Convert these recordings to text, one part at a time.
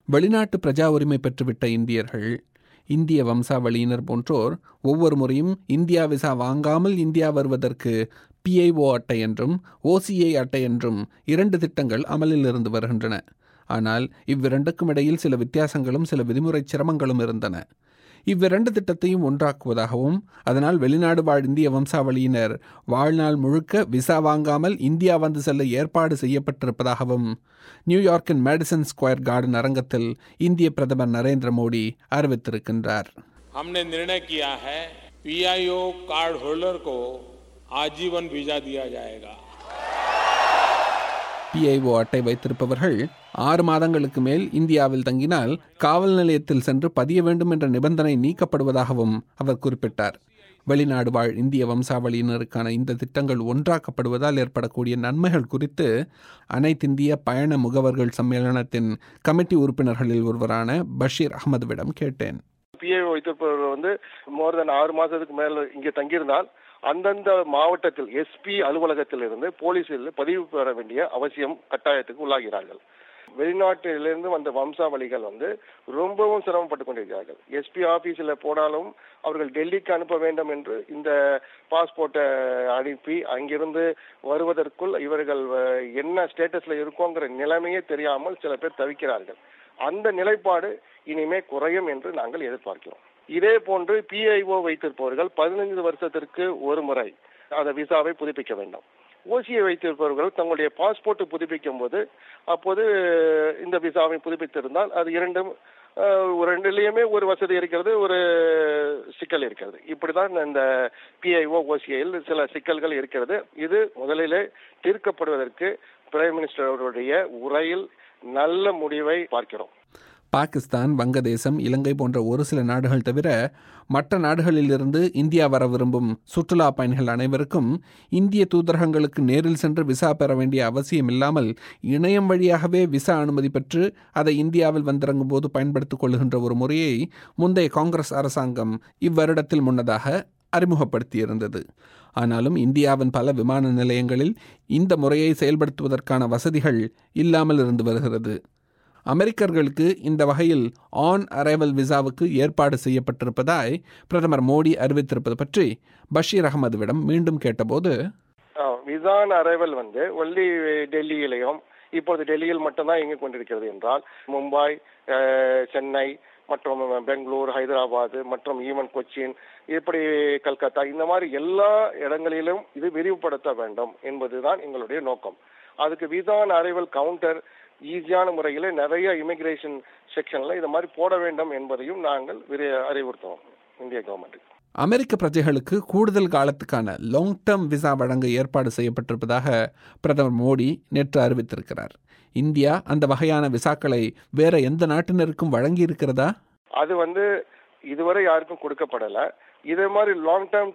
வெளிநாட்டு பிரஜா உரிமை பெற்றுவிட்ட இந்தியர்கள், இந்திய வம்சாவளியினர் போன்றோர் ஒவ்வொரு முறையும் இந்தியா விசா வாங்காமல் இந்தியா வருவதற்கு PIO அட்டை என்றும் OCI அட்டை என்றும் 2 திட்டங்கள் அமலில் இருந்து வருகின்றன. ஆனால் இவ்விரண்டுக்கும் இடையில் சில வித்தியாசங்களும் சில விதிமுறை சிரமங்களும் இருந்தன. இவ்விரண்டு திட்டத்தையும் ஒன்றாக்குவதாகவும் அதனால் வெளிநாடு வாழ் இந்திய வம்சாவளியினர் வாழ்நாள் முழுக்க விசா வாங்காமல் இந்தியா வந்து செல்ல ஏற்பாடு செய்யப்பட்டிருப்பதாகவும் நியூயார்க்கின் மேடிசன் ஸ்கொயர் கார்டன் அரங்கத்தில் இந்திய பிரதமர் நரேந்திர மோடி அறிவித்திருக்கின்றார். हमने निर्णय किया है PIO कार्ड होल्डर को आजीवन वीजा दिया जाएगा. PIO அட்டை வைத்திருப்பவர்கள் 6 மாதங்களுக்கு மேல் இந்தியாவில் தங்கினால் காவல் நிலையத்தில் சென்று பதிய வேண்டும் என்ற நிபந்தனை நீக்கப்படுவதாகவும் அவர் குறிப்பிட்டார். வெளிநாடு வாழ் இந்திய வம்சாவளியினருக்கான இந்த திட்டங்கள் ஒன்றாக்கப்படுவதால் ஏற்படக்கூடிய நன்மைகள் குறித்து அனைத்திந்திய பயண முகவர்கள் சம்மேளனத்தின் கமிட்டி உறுப்பினர்களில் ஒருவரான பஷீர் அகமதுவிடம் கேட்டேன். PIO வைத்திருப்பவர்கள் மோர் தென் 6 மாதத்துக்கு மேல இங்கே தங்கியிருந்தால் அந்தந்த மாவட்டத்தில் SP அலுவலகத்தில் இருந்து போலீஸில் பதிவு பெற வேண்டிய அவசியம் கட்டாயத்துக்கு உள்ளாகிறார்கள். வெளிநாட்டிலிருந்து வந்த வம்சாவளிகள் ரொம்பவும் சிரமப்பட்டு கொண்டிருக்கிறார்கள். SP ஆபீஸில் போனாலும் அவர்கள் டெல்லிக்கு அனுப்ப வேண்டும் என்று இந்த பாஸ்போர்ட்டை அனுப்பி அங்கிருந்து வருவதற்குள் இவர்கள் என்ன ஸ்டேட்டஸ்ல இருக்கோங்கிற நிலைமையே தெரியாமல் சில பேர் தவிக்கிறார்கள். அந்த நிலைப்பாடு இனிமே குறையும் என்று நாங்கள் எதிர்பார்க்கிறோம். இதே போன்று PIO வைத்திருப்பவர்கள் 15 வருஷத்திற்கு ஒரு முறை அந்த விசாவை புதுப்பிக்க வேண்டும். OCI வைத்திருப்பவர்கள் தங்களுடைய பாஸ்போர்ட் புதுப்பிக்கும் போது அப்போது இந்த விசாவை புதுப்பித்திருந்தால் அது ரெண்டுலேயுமே ஒரு வசதி இருக்கிறது, ஒரு சிக்கல் இருக்கிறது. இப்படிதான் இந்த PIO OCIயில் சில சிக்கல்கள் இருக்கிறது. இது முதலிலே தீர்க்கப்படுவதற்கு பிரைம் மினிஸ்டர் அவருடைய உரையில் நல்ல முடிவை பார்க்கிறோம். பாகிஸ்தான், வங்கதேசம், இலங்கை போன்ற ஒரு சில நாடுகள் தவிர மற்ற நாடுகளிலிருந்து இந்தியா வர விரும்பும் சுற்றுலா பயணிகள் அனைவருக்கும் இந்திய தூதரகங்களுக்கு நேரில் சென்று விசா பெற வேண்டிய அவசியம் இல்லாமல் இணையம் வழியாகவே விசா அனுமதி பெற்று அதை இந்தியாவில் வந்திறங்கும் போது பயன்படுத்திக் கொள்ளுகின்ற ஒரு முறையை முந்தைய காங்கிரஸ் அரசாங்கம் இவ்வருடத்தில் முன்னதாக அறிமுகப்படுத்தியிருந்தது. ஆனாலும் இந்தியாவின் பல விமான நிலையங்களில் இந்த முறையை செயல்படுத்துவதற்கான வசதிகள் இல்லாமல் இருந்து வருகிறது. அமெரிக்கர்களுக்கு இந்த வகையில் ஆன் அரைவல் விசாவுக்கு ஏற்பாடு செய்யப்பட்டிருப்பதாய் பிரதமர் மோடி அறிவித்திருப்பது பற்றி பஷீர் அகமதுவிடம் மீண்டும் கேட்டபோது, விசா ஆன் அரைவல் ஒன்லி டெல்லியிலையும் இப்போது டெல்லியில் மட்டும்தான் இயங்கிக் கொண்டிருக்கிறது என்றால் மும்பை, சென்னை மற்றும் பெங்களூர், ஹைதராபாத் மற்றும் ஈவன் கொச்சின், இப்படி கல்கத்தா, இந்த மாதிரி எல்லா இடங்களிலும் இது விரிவுபடுத்த வேண்டும் என்பதுதான் எங்களுடைய நோக்கம். அதுக்கு விசா ஆன் அரைவல் கவுண்டர் ஈஸியான முறையில் நிறைய இமிகிரேஷன் செக்ஷன்ல இதை மாதிரி போட வேண்டும் என்பதையும் நாங்கள் அறிவுறுத்துவோம் இந்திய கவர்மெண்ட். அமெரிக்க பிரஜைகளுக்கு கூடுதல் காலத்துக்கான லாங் டேர்ம் விசா வழங்க ஏற்பாடு செய்யப்பட்டிருப்பதாக பிரதமர் மோடி நேற்று அறிவித்திருக்கிறார். இந்தியா அந்த வகையான விசாக்களை வேற எந்த நாட்டினருக்கும் வழங்கி இருக்கிறதா? அது இதுவரை யாருக்கும் கொடுக்கப்படலை. இதே மாதிரி லாங் டேர்ம்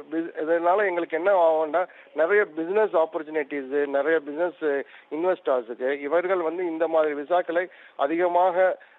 இதனால எங்களுக்கு என்ன ஆகும்னா நிறைய பிசினஸ் ஆப்பர்ச்சுனிட்டிஸ், நிறைய பிசினஸ் இன்வெஸ்டர்ஸுக்கு இவர்கள் இந்த மாதிரி விசாக்களை அதிகமாக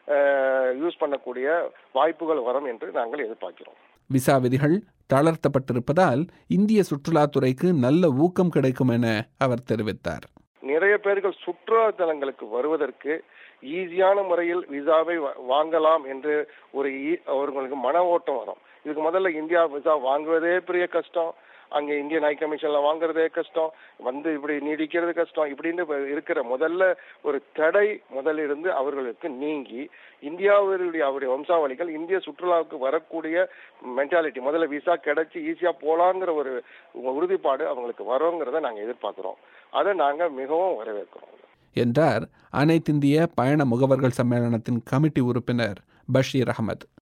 யூஸ் பண்ணக்கூடிய வாய்ப்புகள் வரும் என்று நாங்கள் எதிர்பார்க்கிறோம். விசா விதிகள் தளர்த்தப்பட்டிருப்பதால் இந்திய சுற்றுலாத்துறைக்கு நல்ல ஊக்கம் கிடைக்கும் என அவர் தெரிவித்தார். நிறைய பேர்கள் சுற்றுலா தலங்களுக்கு வருவதற்கு ஈஸியான முறையில் விசாவை வாங்கலாம் என்று அவர்களுக்கு மன ஓட்டம் வரும். இதுக்கு முதல்ல இந்தியா விசா வாங்குவதே பெரிய கஷ்டம், அங்கே இந்தியன் ஹை கமிஷன்ல வாங்குறதே கஷ்டம், இப்படி நீடிக்கிறது கஷ்டம், இப்படின்னு இருக்கிற முதல்ல ஒரு தடை முதலிருந்து அவர்களுக்கு நீங்கி இந்தியாவுடைய அவருடைய வம்சாவளிகள் இந்திய சுற்றுலாவுக்கு வரக்கூடிய மென்டாலிட்டி, முதல்ல விசா கிடைச்சி ஈஸியா போலாங்கிற ஒரு உறுதிப்பாடு அவங்களுக்கு வரோங்கிறத நாங்கள் எதிர்பார்க்கிறோம். அதை நாங்கள் மிகவும் வரவேற்கிறோம் என்றார் அனைத்திந்திய பயண முகவர்கள் சம்மேளனத்தின் கமிட்டி உறுப்பினர் பஷீர் அகமது.